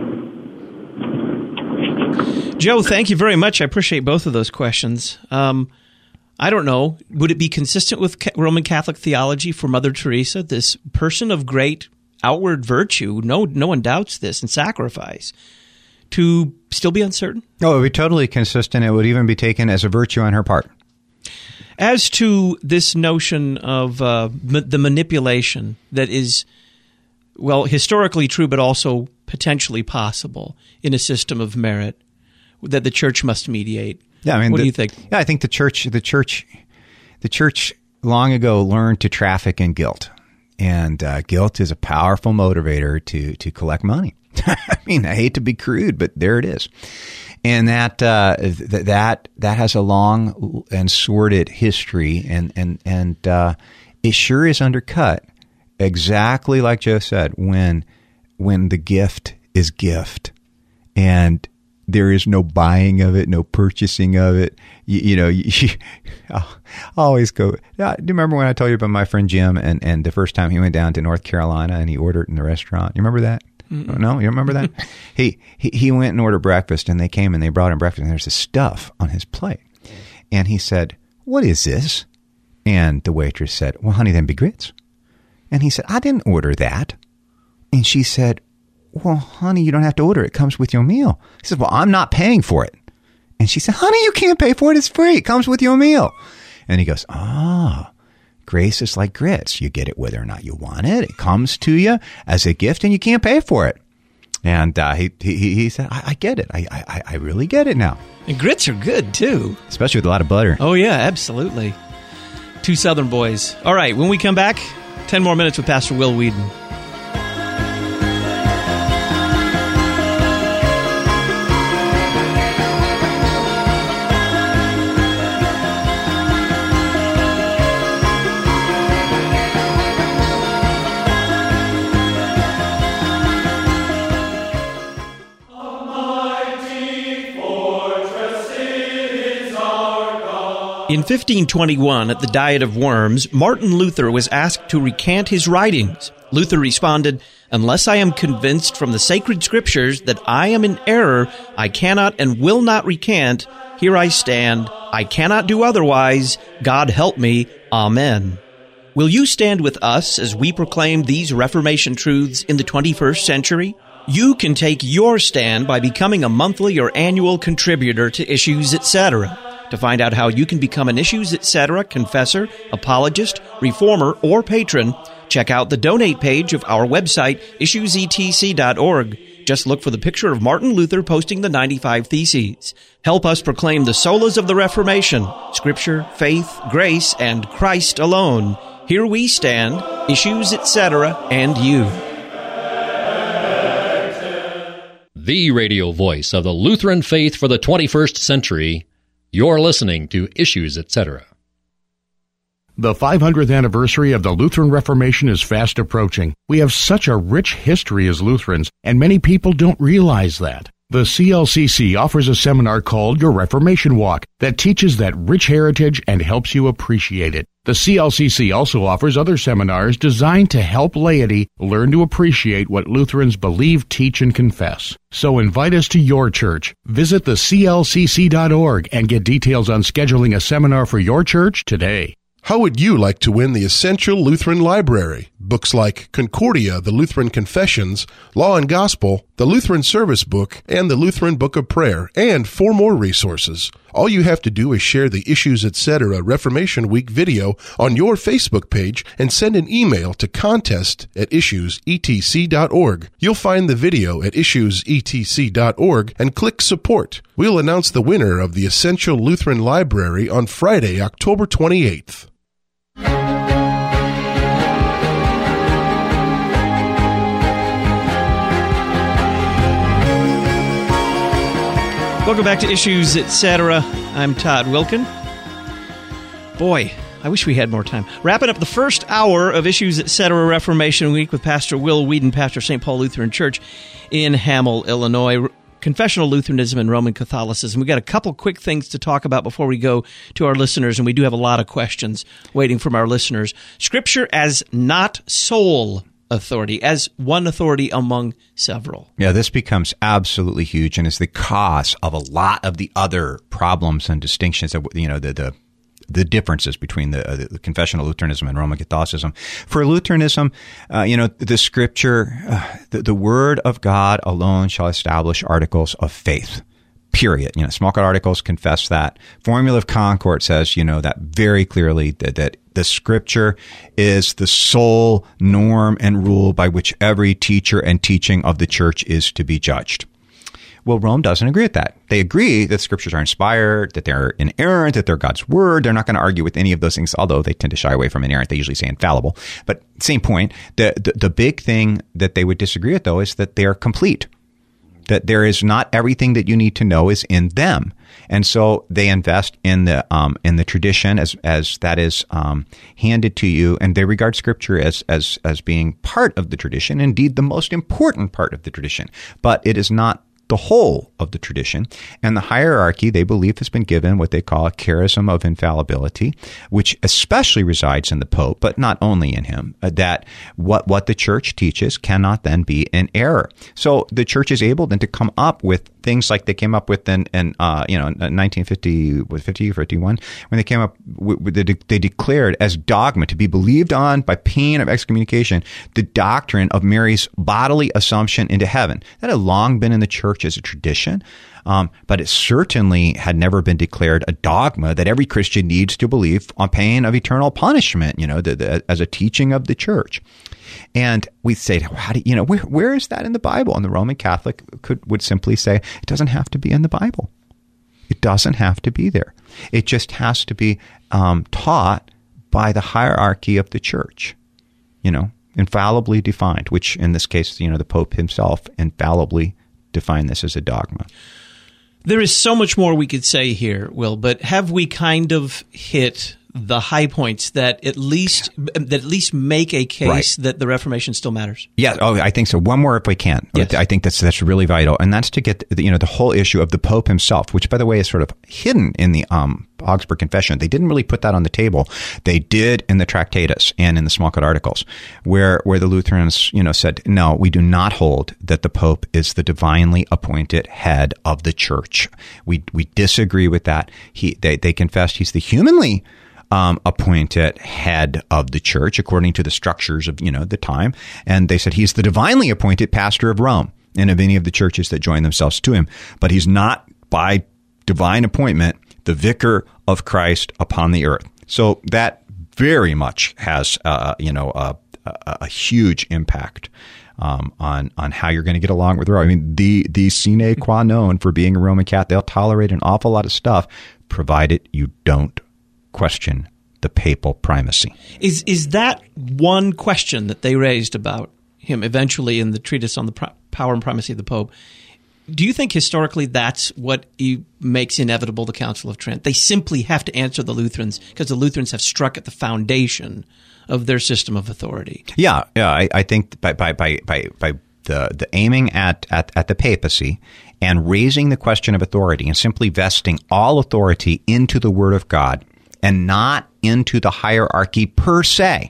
A: Joe, thank you very much. I appreciate both of those questions. Um, I don't know. Would it be consistent with Roman Catholic theology for Mother Teresa, this person of great outward virtue, no no one doubts this, and sacrifice, to still be uncertain?
D: Oh, it would be totally consistent. It would even be taken as a virtue on her part.
A: As to this notion of uh, ma- the manipulation that is, well, historically true, but also potentially possible in a system of merit that the church must mediate.
D: Yeah, I mean,
A: what
D: the,
A: do you think?
D: Yeah, I think the church, the church, the church long ago learned to traffic in guilt, and uh, guilt is a powerful motivator to to collect money. I mean, I hate to be crude, but there it is. And that uh, th- that that has a long and sordid history, and and and uh, it sure is undercut, exactly like Joe said, when when the gift is gift, and there is no buying of it, no purchasing of it. You, you know, you, I'll always go. Yeah, do you remember when I told you about my friend Jim, and and the first time he went down to North Carolina and he ordered in the restaurant? You remember that? Mm-mm. No, you remember that? he, he he went and ordered breakfast, and they came and they brought him breakfast, and there's this stuff on his plate. And he said, "What is this?" And the waitress said, "Well, honey, them be grits." And he said, "I didn't order that." And she said, "Well, honey, you don't have to order it. It comes with your meal." He said, "Well, I'm not paying for it." And she said, "Honey, you can't pay for it. It's free. It comes with your meal." And he goes, "Ah. Grace is like grits. You get it whether or not you want it. It comes to you as a gift, and you can't pay for it." And uh, he, he he said, I, I get it. I, I I really get it now."
A: And grits are good, too.
D: Especially with a lot of butter.
A: Oh, yeah, absolutely. Two Southern boys. All right, when we come back, ten more minutes with Pastor Will Weedon. In fifteen twenty-one, at the Diet of Worms, Martin Luther was asked to recant his writings. Luther responded, "Unless I am convinced from the sacred scriptures that I am in error, I cannot and will not recant. Here I stand. I cannot do otherwise. God help me. Amen." Will you stand with us as we proclaim these Reformation truths in the twenty-first century? You can take your stand by becoming a monthly or annual contributor to Issues, et cetera. To find out how you can become an Issues, et cetera confessor, apologist, reformer, or patron, check out the donate page of our website, issues e t c dot org. Just look for the picture of Martin Luther posting the ninety-five Theses. Help us proclaim the solas of the Reformation, Scripture, faith, grace, and Christ alone. Here we stand, Issues, et cetera, and you.
F: The radio voice of the Lutheran faith for the twenty-first century. You're listening to Issues, et cetera.
O: The five hundredth anniversary of the Lutheran Reformation is fast approaching. We have such a rich history as Lutherans, and many people don't realize that. The C L C C offers a seminar called Your Reformation Walk that teaches that rich heritage and helps you appreciate it. The C L C C also offers other seminars designed to help laity learn to appreciate what Lutherans believe, teach, and confess. So invite us to your church. Visit the c l c c dot org and get details on scheduling a seminar for your church today.
P: How would you like to win the Essential Lutheran Library? Books like Concordia, the Lutheran Confessions, Law and Gospel, the Lutheran Service Book, and the Lutheran Book of Prayer, and four more resources. All you have to do is share the Issues, et cetera Reformation Week video on your Facebook page and send an email to contest at issues e t c dot org. You'll find the video at issues e t c dot org and click Support. We'll announce the winner of the Essential Lutheran Library on Friday, October twenty-eighth.
A: Welcome back to Issues, et cetera. I'm Todd Wilkin. Boy, I wish we had more time. Wrapping up the first hour of Issues, et cetera Reformation Week with Pastor Will Weedon, pastor Saint Paul Lutheran Church in Hamel, Illinois. Confessional Lutheranism and Roman Catholicism. We've got a couple quick things to talk about before we go to our listeners, and we do have a lot of questions waiting from our listeners. Scripture as not sole authority, as one authority among several.
D: Yeah, this becomes absolutely huge and is the cause of a lot of the other problems and distinctions that, you know, the the, the differences between the, uh, the confessional Lutheranism and Roman Catholicism. For Lutheranism, uh, you know, the Scripture, uh, the, the Word of God alone shall establish articles of faith. period. You know, Smallcut Articles confess that. Formula of Concord says, you know, that very clearly, that, that the Scripture is the sole norm and rule by which every teacher and teaching of the church is to be judged. Well, Rome doesn't agree with that. They agree that Scriptures are inspired, that they're inerrant, that they're God's word. They're not going to argue with any of those things, although they tend to shy away from inerrant. They usually say infallible. But same point. The, the, the big thing that they would disagree with, though, is that they are complete. That there is not everything that you need to know is in them. And so they invest in the um, in the tradition as as that is um, handed to you, and they regard Scripture as as as being part of the tradition, indeed the most important part of the tradition. But it is not the whole of the tradition. And the hierarchy, they believe, has been given what they call a charism of infallibility, which especially resides in the Pope, but not only in him, uh, that what, what the church teaches cannot then be in error. So the church is able then to come up with things like they came up with in, in uh, you know, in nineteen fifty, fifty, fifty-one, when they came up with, with the, they declared as dogma to be believed on by pain of excommunication, the doctrine of Mary's bodily assumption into heaven. That had long been in the church as a tradition, um, but it certainly had never been declared a dogma that every Christian needs to believe on pain of eternal punishment, you know, the, the, as a teaching of the church. And we say, how do you know, where, where is that in the Bible? And the Roman Catholic could would simply say, it doesn't have to be in the Bible. It doesn't have to be there. It just has to be um, taught by the hierarchy of the church, you know, infallibly defined, which in this case, you know, the Pope himself infallibly define this as a dogma.
A: There is so much more we could say here, Will, but have we kind of hit the high points that at least that at least make a case right. that the Reformation still matters?
D: Yeah, oh, I think so. One more if we can.
A: Yes.
D: I think that's that's really vital, and that's to get the, you know the whole issue of the Pope himself, which by the way is sort of hidden in the um, Augsburg Confession. They didn't really put that on the table. They did in the Tractatus and in the Smallcut Articles, where where the Lutherans you know said, no, we do not hold that the Pope is the divinely appointed head of the Church. We we disagree with that. He they they confessed he's the humanly Um, appointed head of the church according to the structures of, you know, the time. And they said he's the divinely appointed pastor of Rome and of any of the churches that join themselves to him. But he's not by divine appointment the vicar of Christ upon the earth. So that very much has, uh, you know, a, a, a huge impact um, on on how you're going to get along with Rome. I mean, the, the sine qua non for being a Roman Catholic, they'll tolerate an awful lot of stuff, provided you don't question the papal primacy.
A: Is is that one question that they raised about him eventually in the treatise on the pro- power and primacy of the Pope? Do you think historically that's what he makes inevitable the Council of Trent? They simply have to answer the Lutherans because the Lutherans have struck at the foundation of their system of authority.
D: Yeah, yeah. I, I think by by by by, by the the aiming at, at at the papacy and raising the question of authority and simply vesting all authority into the Word of God and not into the hierarchy per se.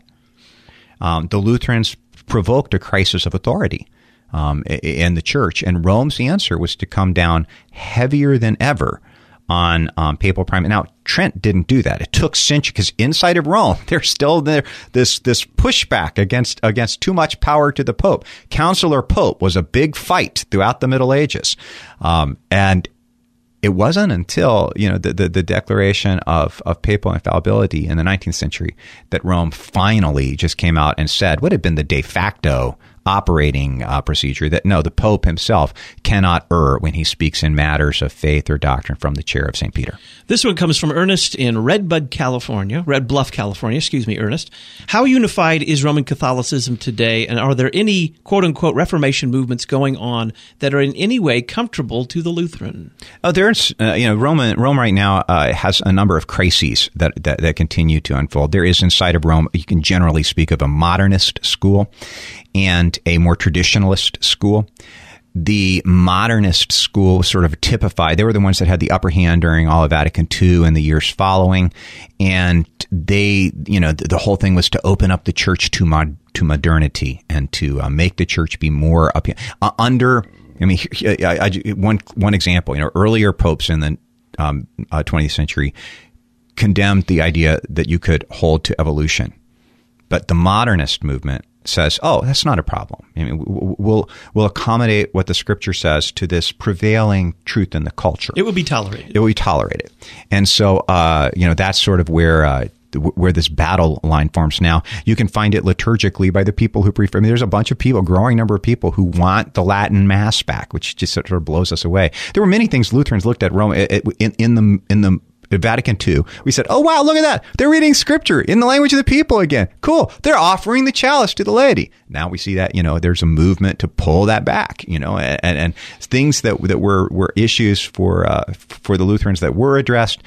D: Um, the Lutherans provoked a crisis of authority um, in the church, and Rome's answer was to come down heavier than ever on um, papal primacy. Now, Trent didn't do that. It took centuries because inside of Rome, there's still there this this pushback against against too much power to the Pope. Councilor Pope was a big fight throughout the Middle Ages, um, and it wasn't until, you know, the, the, the declaration of, of papal infallibility in the nineteenth century that Rome finally just came out and said what had been the de facto operating uh, procedure, that no, the Pope himself cannot err when he speaks in matters of faith or doctrine from the chair of Saint Peter.
A: This one comes from Ernest in Redbud, California, Red Bluff, California. Excuse me, Ernest. How unified is Roman Catholicism today, and are there any quote-unquote Reformation movements going on that are in any way comfortable to the Lutheran?
D: Oh, there's, uh, you know, Rome, Rome right now uh, has a number of crises that, that, that continue to unfold. There is inside of Rome, you can generally speak of a modernist school and a more traditionalist school. The modernist school sort of typified, they were the ones that had the upper hand during all of Vatican Two and the years following. And they, you know, the, the whole thing was to open up the church to mod, to modernity and to uh, make the church be more up uh, under, I mean, I, I, one, one example, you know, earlier popes in the um, uh, twentieth century condemned the idea that you could hold to evolution. But the modernist movement says, oh, that's not a problem. I mean, we'll, we'll accommodate what the Scripture says to this prevailing truth in the culture.
A: It will be tolerated.
D: It will be tolerated. And so, uh, you know, that's sort of where, uh, where this battle line forms. Now, you can find it liturgically by the people who prefer. I mean, there's a bunch of people, a growing number of people who want the Latin Mass back, which just sort of blows us away. There were many things Lutherans looked at Rome in, in the, in the, Vatican Two. We said, oh, wow, look at that. They're reading Scripture in the language of the people again. Cool. They're offering the chalice to the laity. Now we see that, you know, there's a movement to pull that back, you know, and, and things that that were, were issues for uh, for the Lutherans that were addressed,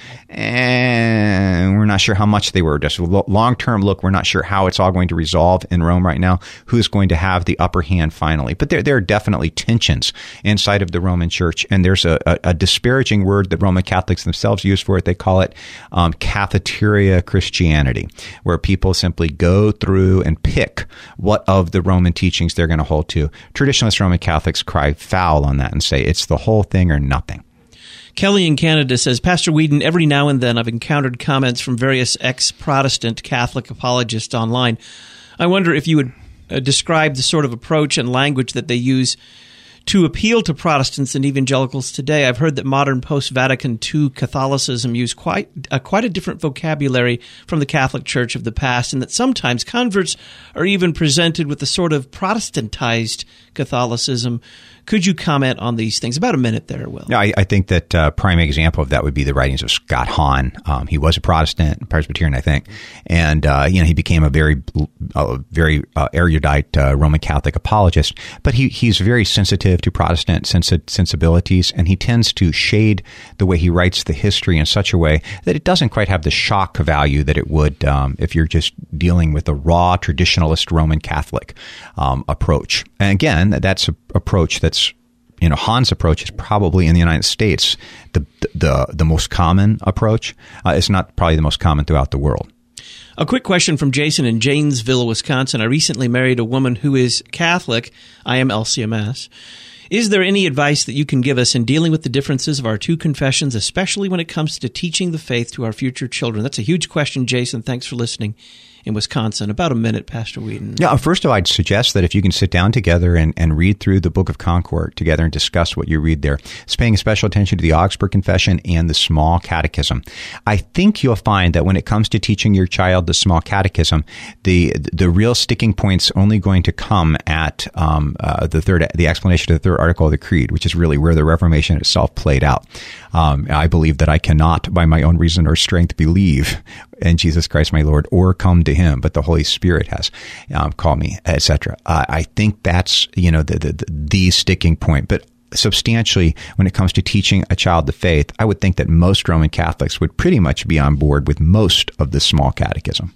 D: and we're not sure how much they were addressed. Long-term look, we're not sure how it's all going to resolve in Rome right now, who's going to have the upper hand finally. But there, there are definitely tensions inside of the Roman Church, and there's a, a, a disparaging word that Roman Catholics themselves use for it. They call it um, cafeteria Christianity, where people simply go through and pick what of the Roman teachings they're going to hold to. Traditionalist Roman Catholics cry foul on that and say it's the whole thing or nothing.
A: Kelly in Canada says, Pastor Whedon, every now and then I've encountered comments from various ex-Protestant Catholic apologists online. I wonder if you would uh, describe the sort of approach and language that they use to appeal to Protestants and evangelicals today. I've heard that modern post-Vatican Two Catholicism use quite a, quite a different vocabulary from the Catholic Church of the past, and that sometimes converts are even presented with a sort of Protestantized Catholicism. Could you comment on these things? About a minute there, Will.
D: Yeah, I, I think that a uh, prime example of that would be the writings of Scott Hahn. Um, he was a Protestant, Presbyterian, I think, and uh, you know he became a very, uh, very uh, erudite uh, Roman Catholic apologist. But he he's very sensitive to Protestant sensi- sensibilities, and he tends to shade the way he writes the history in such a way that it doesn't quite have the shock value that it would um, if you're just dealing with a raw traditionalist Roman Catholic um, approach. And again, that's an approach that's You know, Hahn's approach is probably in the United States the the the most common approach. Uh, it's not probably the most common throughout the world.
A: A quick question from Jason in Janesville, Wisconsin. I recently married a woman who is Catholic. I am L C M S. Is there any advice that you can give us in dealing with the differences of our two confessions, especially when it comes to teaching the faith to our future children? That's a huge question, Jason. Thanks for listening in Wisconsin. About a minute, Pastor Whedon.
D: Yeah, first of all, I'd suggest that if you can sit down together and, and read through the Book of Concord together and discuss what you read there, it's paying special attention to the Augsburg Confession and the Small Catechism. I think you'll find that when it comes to teaching your child the Small Catechism, the the real sticking point's only going to come at um, uh, the third, the explanation of the third article of the Creed, which is really where the Reformation itself played out. Um, I believe that I cannot, by my own reason or strength, believe in Jesus Christ my Lord or come to Him, but the Holy Spirit has um, called me, et cetera. Uh, I think that's you know the, the the sticking point, but. Substantially, when it comes to teaching a child the faith, I would think that most Roman Catholics would pretty much be on board with most of the Small Catechism.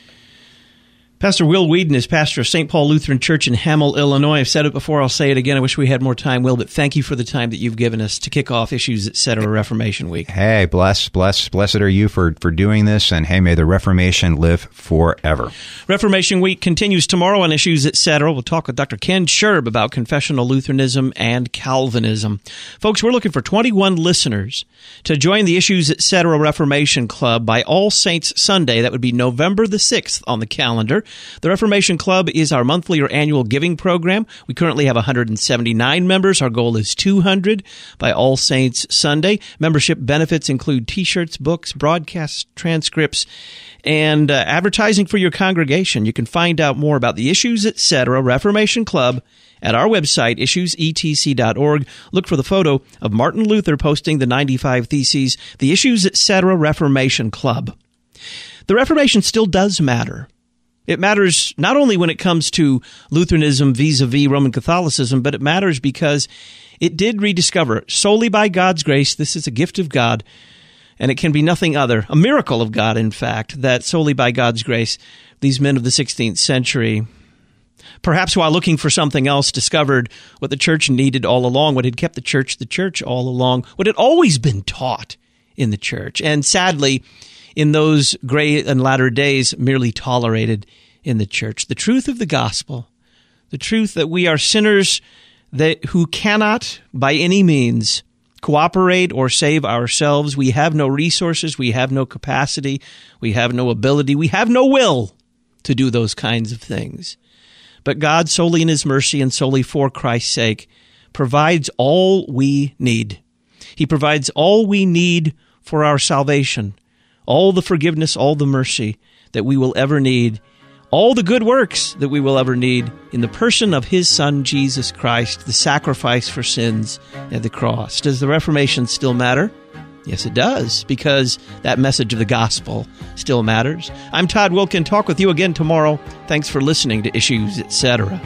A: Pastor Will Whedon is pastor of Saint Paul Lutheran Church in Hamel, Illinois. I've said it before, I'll say it again. I wish we had more time, Will, but thank you for the time that you've given us to kick off Issues, et cetera. Reformation Week.
D: Hey, bless, bless, blessed are you for, for doing this, and hey, may the Reformation live forever.
A: Reformation Week continues tomorrow on Issues, et cetera. We'll talk with Doctor Ken Scherb about confessional Lutheranism and Calvinism. Folks, we're looking for twenty-one listeners to join the Issues, et cetera. Reformation Club by All Saints Sunday. That would be November the sixth on the calendar. The Reformation Club is our monthly or annual giving program. We currently have one hundred seventy-nine members. Our goal is two hundred by All Saints Sunday. Membership benefits include T-shirts, books, broadcasts, transcripts, and uh, advertising for your congregation. You can find out more about the Issues, et cetera. Reformation Club at our website, issues e t c dot org. Look for the photo of Martin Luther posting the ninety-five Theses, the Issues, et cetera. Reformation Club. The Reformation still does matter. It matters not only when it comes to Lutheranism vis-a-vis Roman Catholicism, but it matters because it did rediscover, solely by God's grace, this is a gift of God, and it can be nothing other, a miracle of God, in fact, that solely by God's grace, these men of the sixteenth century, perhaps while looking for something else, discovered what the church needed all along, what had kept the church the church all along, what had always been taught in the church, and sadly, in those gray and latter days, merely tolerated in the church. The truth of the gospel, the truth that we are sinners that who cannot by any means cooperate or save ourselves. We have no resources, we have no capacity, we have no ability, we have no will to do those kinds of things. But God, solely in his mercy and solely for Christ's sake, provides all we need. He provides all we need for our salvation, all the forgiveness, all the mercy that we will ever need, all the good works that we will ever need in the person of his Son, Jesus Christ, the sacrifice for sins at the cross. Does the Reformation still matter? Yes, it does, because that message of the gospel still matters. I'm Todd Wilken. Talk with you again tomorrow. Thanks for listening to Issues, et cetera.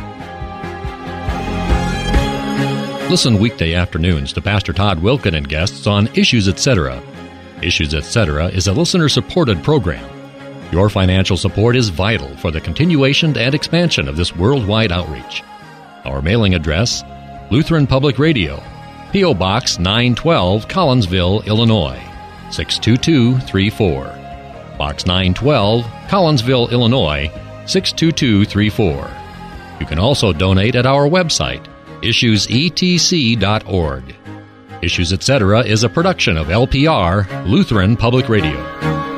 F: Listen weekday afternoons to Pastor Todd Wilken and guests on Issues, et cetera. Issues, et cetera is a listener-supported program. Your financial support is vital for the continuation and expansion of this worldwide outreach. Our mailing address, Lutheran Public Radio, P O. Box nine twelve, Collinsville, Illinois, six two two three four. Box nine twelve, Collinsville, Illinois, six two two three four. You can also donate at our website, issues e t c dot org. Issues, et cetera is a production of L P R, Lutheran Public Radio.